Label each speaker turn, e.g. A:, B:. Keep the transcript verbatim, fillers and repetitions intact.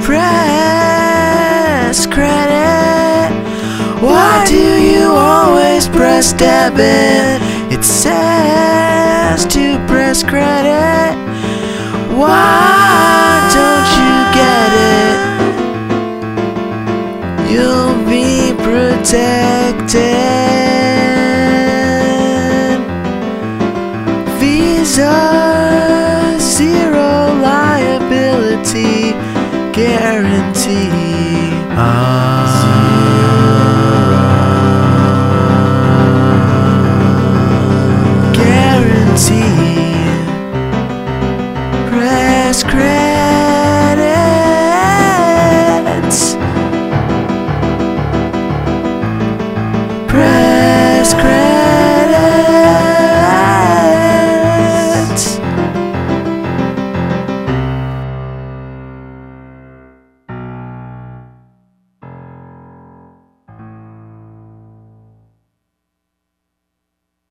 A: press credit? Why do you always press debit? It says to press credit. Why don't you get it? You'll be protected. Visa, zero liability guarantee. Ah. Guarantee. Press credit.